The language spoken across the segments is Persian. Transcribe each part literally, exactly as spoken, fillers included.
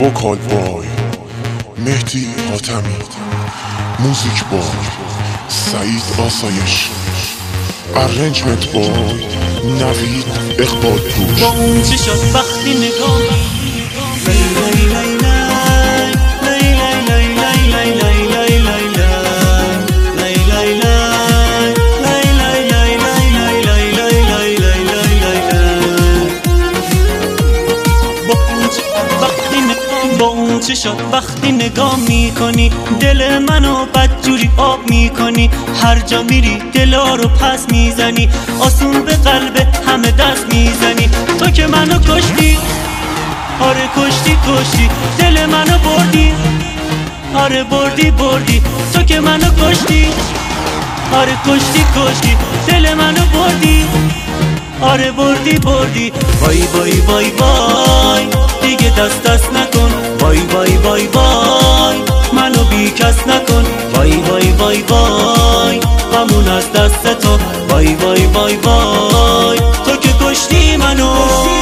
وکال بای مهدی حاتمی، موزیک بای سعید آسایش، ارنجمنت بای نوید اقبال پوش. با اون چه شد وقتی نگاه لی لی لی لی لی لی لی لی لی لی با اون چشات وقتی نگاه میکنی دل منو بدجوری آب میکنی، هر جا میری دلا رو پس میزنی، آسون به قلب همه دست میزنی. تو که منو کشتی، آره کشتی کشتی، دل منو بردی، آره بردی بردی. تو که منو کشتی، آره کشتی کشتی، دل منو بردی، آره بردی بردی. وای وای وای وای دیگه دست دست نکن، وای وای وای وای منو بی کس نکن، وای وای وای وای همون از دست تو، وای وای وای وای تو که کشتی منو.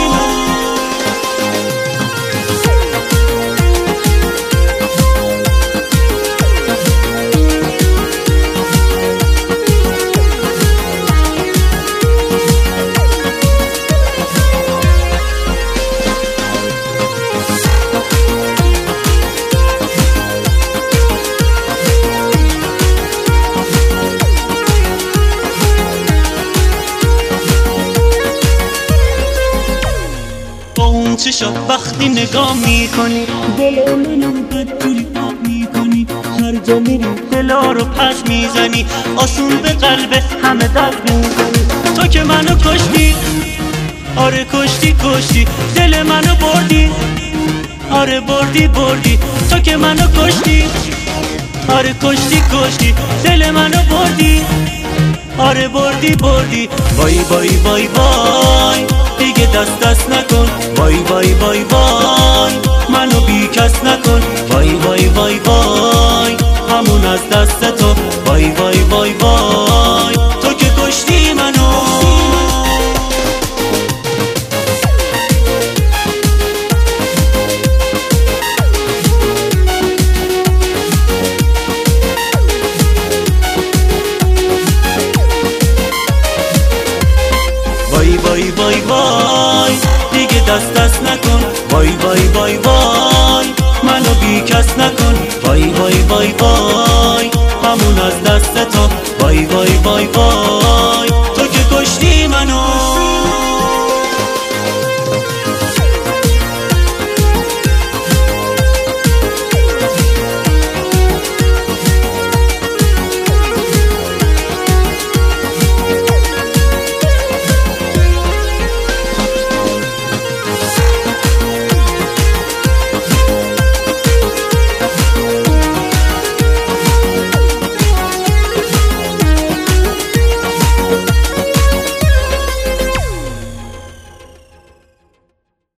چه شد وقتی نگاه میکنی دل منو بدجوری آب میکنی، هر جا میری دلا رو پس میزنی، آسون به قلب همه دست میزنی. تو که منو کشتی، آره کشتی کشتی، دل منو بردی، آره بردی بردی. تو که منو کشتی، آره کشتی کشتی، دل منو بردی، آره بردی بردی. وای وای وای وای دیگه دست دست نکن، وای وای وای وای منو بی کس نکن، وای وای وای وای همون از دست تو، وای وای وای وای تو که کشتی منو. وای وای وای وای دیگه دست دست نکن، وای وای وای وای منو بی کس نکن، وای وای وای وای همون از دست تو.